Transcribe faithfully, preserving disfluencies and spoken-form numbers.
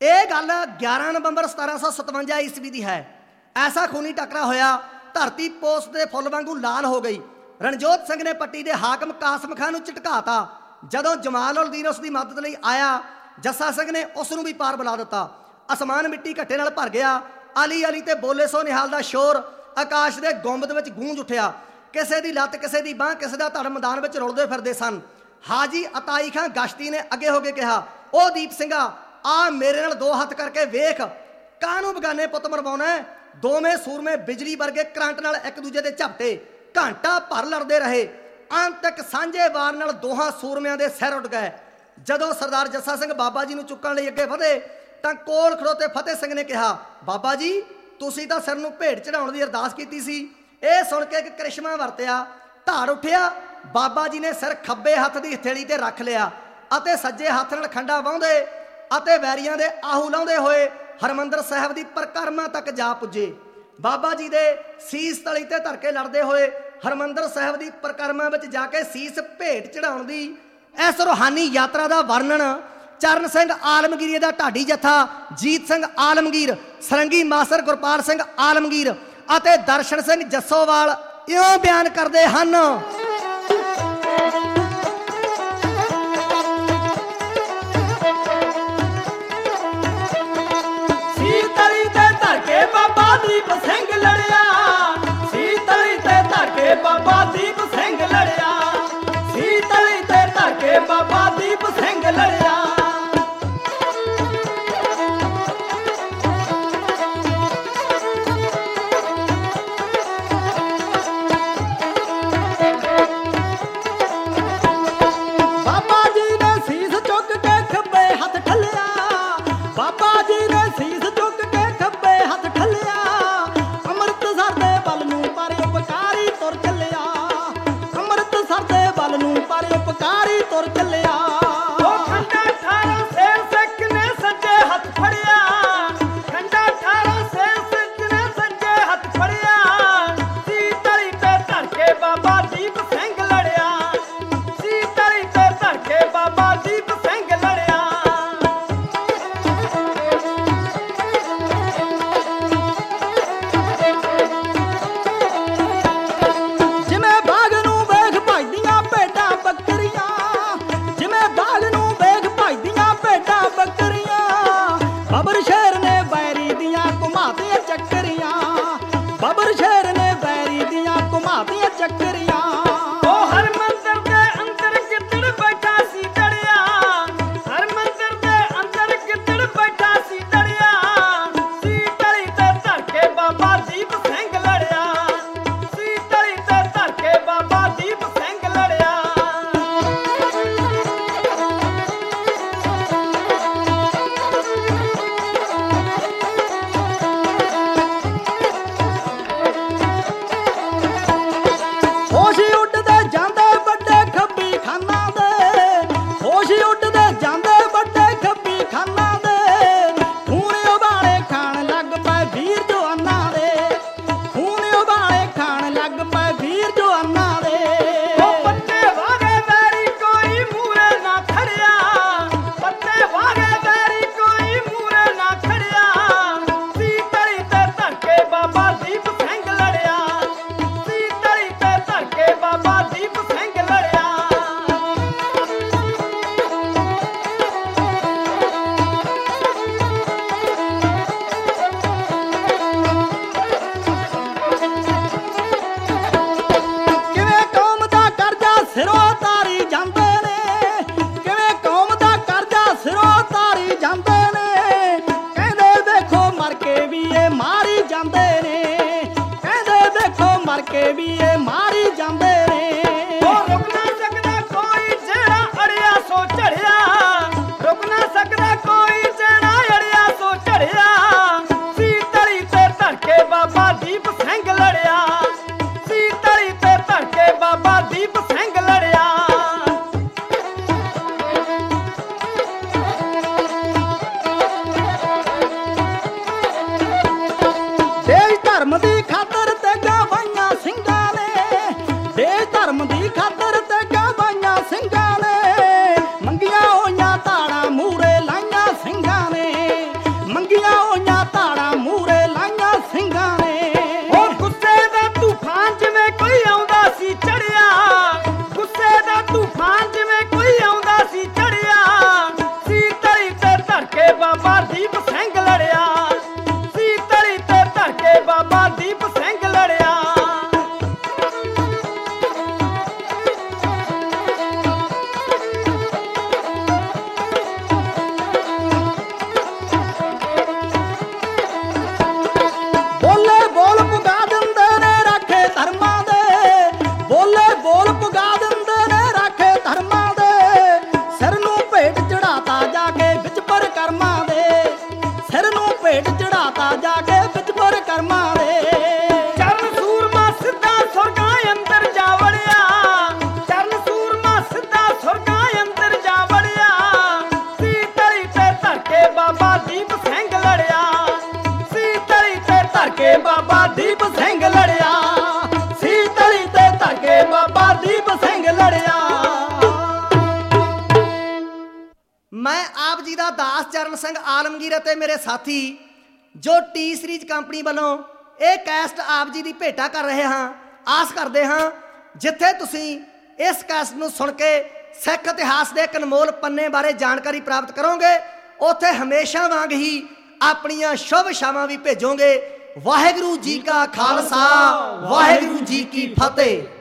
ਇਹ ਗੱਲ ਗਿਆਰਾਂ ਨਵੰਬਰ ਸਤਾਰਾਂ ਸੌ ਸਤਵੰਜਾ ਈਸਵੀ ਦੀ ਹੈ। ਐਸਾ ਖੂਨੀ ਟੱਕਰਾ ਹੋਇਆ, ਧਰਤੀ ਪੋਸਟ ਦੇ ਫੁੱਲ ਵਾਂਗੂ ਲਾਲ ਹੋ ਗਈ। ਰਣਜੋਤ ਸਿੰਘ ਨੇ ਪੱਟੀ ਦੇ ਹਾਕਮ ਕਾਸਮ ਖਾਨ ਨੂੰ ਝਟਕਾਤਾ। ਜਦੋਂ ਜਮਾਲ ਉਲ ਦੀਨ ਉਸ ਦੀ ਮਦਦ ਲਈ ਆਇਆ, ਜੱਸਾ ਸਿੰਘ ਨੇ ਉਸ ਨੂੰ ਵੀ ਪਾਰ ਬੁਲਾ ਦਿੱਤਾ। ਅਸਮਾਨ ਮਿੱਟੀ ਘੱਟੇ ਨਾਲ ਭਰ ਗਿਆ। ਅਲੀ ਅਲੀ ਤੇ ਬੋਲੇ ਸੋ ਨਿਹਾਲ ਦਾ ਸ਼ੋਰ ਆਕਾਸ਼ ਦੇ ਗੁੰਬਦ ਵਿੱਚ ਗੂੰਜ ਉੱਠਿਆ। ਕਿਸੇ ਦੀ ਲੱਤ, ਕਿਸੇ ਦੀ ਬਾਂਹ, ਕਿਸੇ ਦਾ ਧੜ ਮੈਦਾਨ ਵਿੱਚ ਰੁਲਦੇ ਫਿਰਦੇ ਸਨ। ਹਾਜੀ ਅਤਾਈ ਖਾਂ ਗਸ਼ਤੀ ਨੇ ਅੱਗੇ ਹੋ ਕੇ ਕਿਹਾ, ਉਹ ਦੀਪ ਸਿੰਘਾ, ਆ ਮੇਰੇ ਨਾਲ ਦੋ ਹੱਥ ਕਰਕੇ ਵੇਖ, ਕਾਹਨੂੰ ਬਗਾਨੇ ਪੁੱਤ ਮਰਵਾਉਣਾ? ਦੋਵੇਂ ਸੂਰਮੇ ਬਿਜਲੀ ਵਰਗੇ ਕਰੰਟ ਨਾਲ ਇੱਕ ਦੂਜੇ ਦੇ ਝਪਟੇ, ਘੰਟਾ ਭਰ ਲੜਦੇ ਰਹੇ। ਅੰਤ ਤੱਕ ਸਾਂਝੇ ਵਾਰ ਨਾਲ ਦੋਹਾਂ ਸੂਰਮਿਆਂ ਦੇ ਸਿਰ ਉੱਡ ਗਏ। ਜਦੋਂ ਸਰਦਾਰ ਜੱਸਾ ਸਿੰਘ ਬਾਬਾ ਜੀ ਨੂੰ ਚੁੱਕਣ ਲਈ ਅੱਗੇ ਵਧੇ ਤਾਂ ਕੋਲ ਖੜੋਤੇ ਫਤਿਹ ਸਿੰਘ ਨੇ ਕਿਹਾ, ਬਾਬਾ ਜੀ ਤੁਸੀਂ ਤਾਂ ਸਿਰ ਨੂੰ ਭੇਟ ਚੜਾਉਣ ਦੀ ਅਰਦਾਸ ਕੀਤੀ ਸੀ। ਇਹ ਸੁਣ ਕੇ ਇੱਕ ਕਰਿਸ਼ਮਾ ਵਰਤਿਆ, ਧਾੜ ਉੱਠਿਆ। ਬਾਬਾ ਜੀ ਨੇ ਸਿਰ ਖੱਬੇ ਹੱਥ ਦੀ ਹਥੇਲੀ ਤੇ ਰੱਖ ਲਿਆ ਅਤੇ ਸੱਜੇ ਹੱਥ ਨਾਲ ਖੰਡਾ ਵਾਹੁੰਦੇ ਅਤੇ ਵੈਰੀਆਂ ਦੇ ਆਹੂ ਲਾਉਂਦੇ ਹੋਏ ਹਰਿਮੰਦਰ ਸਾਹਿਬ ਦੀ ਪਰਿਕਰਮਾ ਤੱਕ ਜਾ ਪੁੱਜੇ। ਬਾਬਾ ਜੀ ਦੇ ਸੀਸ ਤਲੀ ਤੇ ਧਰ ਕੇ ਲੜਦੇ ਹੋਏ ਹਰਿਮੰਦਰ ਸਾਹਿਬ ਦੀ ਪਰਿਕਰਮਾ ਵਿੱਚ ਜਾ ਕੇ ਸੀਸ ਭੇਟ ਚੜਾਉਣ ਦੀ ਇਸ ਰੂਹਾਨੀ ਯਾਤਰਾ ਦਾ ਵਰਣਨ ਚਰਨ ਸਿੰਘ ਆਲਮਗੀਰ ਦਾ ਢਾਡੀ ਜੱਥਾ, ਜੀਤ ਸਿੰਘ ਆਲਮਗੀਰ, ਸਰੰਗੀ ਮਾਸਰ ਗੁਰਪਾਲ ਸਿੰਘ ਆਲਮਗੀਰ ਅਤੇ ਦਰਸ਼ਨ ਸਿੰਘ ਜੱਸੋਵਾਲ ਇਉਂ ਬਿਆਨ ਕਰਦੇ ਹਨ। ਸੀਤਲੀ ਤੇ ਧਰ ਕੇ ਬਾਬਾ ਦੀਪ ਸਿੰਘ ਲੜਿਆ, ਸੀਤਲੀ ਤੇ ਧਰ ਕੇ ਬਾਬਾ ਦੀਪ ਸਿੰਘ ਲੜਿਆ, ਸੀਤਲੀ ਤੇ ਧਰ ਕੇ ਬਾਬਾ ਦੀਪ ਸਿੰਘ ਲੜਿਆ। ਕਰਮਾਂ ਦੇ। ਚਰਨ ਸੂਰਮਾ ਸਿੱਧਾ ਸੁਰਗਾਂ ਅੰਦਰ ਜਾ ਵੜਿਆ, ਚਰਨ ਸੂਰਮਾ ਸਿੱਧਾ ਸੁਰਗਾਂ ਅੰਦਰ ਜਾ ਵੜਿਆ। ਸੀ ਤਲੀ ਤੇ ਧਰ ਕੇ ਬਾਬਾ ਦੀਪ ਸਿੰਘ ਲੜਿਆ, ਸੀ ਤਲੀ ਤੇ ਧਰ ਕੇ ਬਾਬਾ ਦੀਪ ਸਿੰਘ ਲੜਿਆ, ਸੀ ਤਲੀ ਤੇ ਧਰ ਕੇ ਬਾਬਾ ਦੀਪ ਸਿੰਘ ਲੜਿਆ। ਮੈਂ ਆਪ ਜੀ ਦਾ ਦਾਸ ਚਰਨ ਸਿੰਘ ਆਲਮਗੀਰ ਅਤੇ ਮੇਰੇ ਸਾਥੀ ਜੋ ਟੀ ਸੀਰੀਜ਼ ਕੰਪਨੀ ਵੱਲੋਂ ਇਹ ਕੈਸਟ ਆਪ ਜੀ ਦੀ ਭੇਟਾ ਕਰ ਰਹੇ ਹਾਂ। ਆਸ ਕਰਦੇ ਹਾਂ ਜਿੱਥੇ ਤੁਸੀਂ ਇਸ ਕੈਸਟ ਨੂੰ ਸੁਣ ਕੇ ਸਿੱਖ ਇਤਿਹਾਸ ਦੇ ਇੱਕ ਅਨਮੋਲ ਪੰਨੇ ਬਾਰੇ ਜਾਣਕਾਰੀ ਪ੍ਰਾਪਤ ਕਰੋਗੇ, ਉੱਥੇ ਹਮੇਸ਼ਾ ਵਾਂਗ ਹੀ ਆਪਣੀਆਂ ਸ਼ੁਭ ਇਛਾਵਾਂ ਵੀ ਭੇਜੋਗੇ। ਵਾਹਿਗੁਰੂ ਜੀ ਕਾ ਖਾਲਸਾ, ਵਾਹਿਗੁਰੂ ਜੀ ਕੀ ਫਤਿਹ।